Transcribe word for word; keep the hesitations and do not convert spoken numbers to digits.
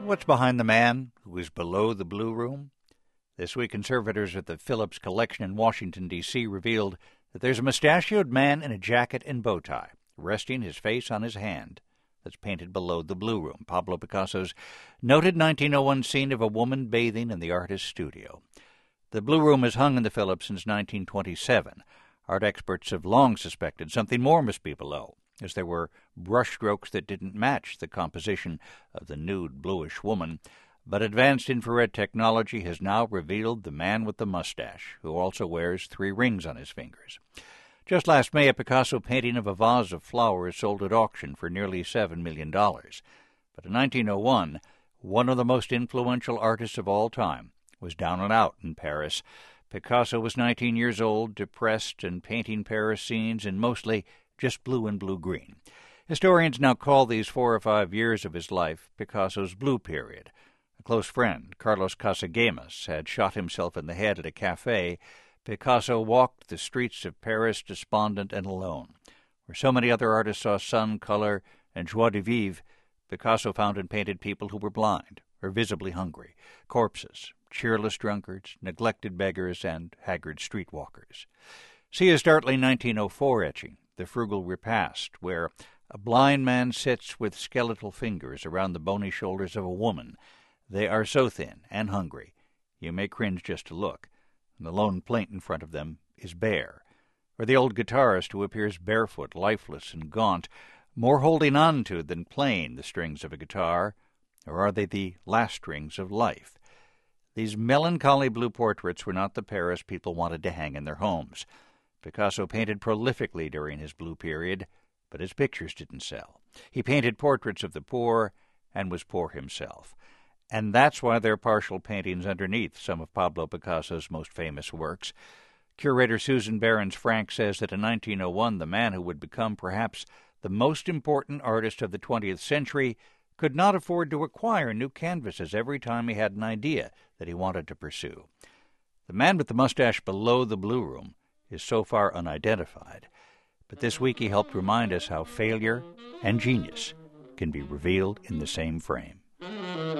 What's behind the man who is below the Blue Room? This week, conservators at the Phillips Collection in Washington, D C revealed that there's a mustachioed man in a jacket and bow tie, resting his face on his hand, that's painted below the Blue Room, Pablo Picasso's noted nineteen oh one scene of a woman bathing in the artist's studio. The Blue Room has hung in the Phillips since nineteen twenty-seven. Art experts have long suspected something more must be below, as there were brushstrokes that didn't match the composition of the nude bluish woman. But advanced infrared technology has now revealed the man with the mustache, who also wears three rings on his fingers. Just last May, a Picasso painting of a vase of flowers sold at auction for nearly seven million dollars. But in nineteen oh one, one of the most influential artists of all time was down and out in Paris. Picasso was nineteen years old, depressed, and painting Paris scenes in mostly just blue and blue-green. Historians now call these four or five years of his life Picasso's blue period. A close friend, Carlos Casagemas, had shot himself in the head at a cafe. Picasso walked the streets of Paris despondent and alone. Where so many other artists saw sun, color, and joie de vivre, Picasso found and painted people who were blind or visibly hungry, corpses, cheerless drunkards, neglected beggars, and haggard streetwalkers. See a startling nineteen oh four etching, The Frugal Repast, where a blind man sits with skeletal fingers around the bony shoulders of a woman. They are so thin and hungry, you may cringe just to look. And the lone plate in front of them is bare. Or the old guitarist who appears barefoot, lifeless, and gaunt, more holding on to than playing the strings of a guitar. Or are they the last strings of life? These melancholy blue portraits were not the Paris people wanted to hang in their homes. Picasso painted prolifically during his blue period, but his pictures didn't sell. He painted portraits of the poor and was poor himself. And that's why there are partial paintings underneath some of Pablo Picasso's most famous works. Curator Susan Behrens-Frank says that in nineteen oh one, the man who would become perhaps the most important artist of the twentieth century could not afford to acquire new canvases every time he had an idea that he wanted to pursue. The man with the mustache below the Blue Room is so far unidentified, but this week he helped remind us how failure and genius can be revealed in the same frame.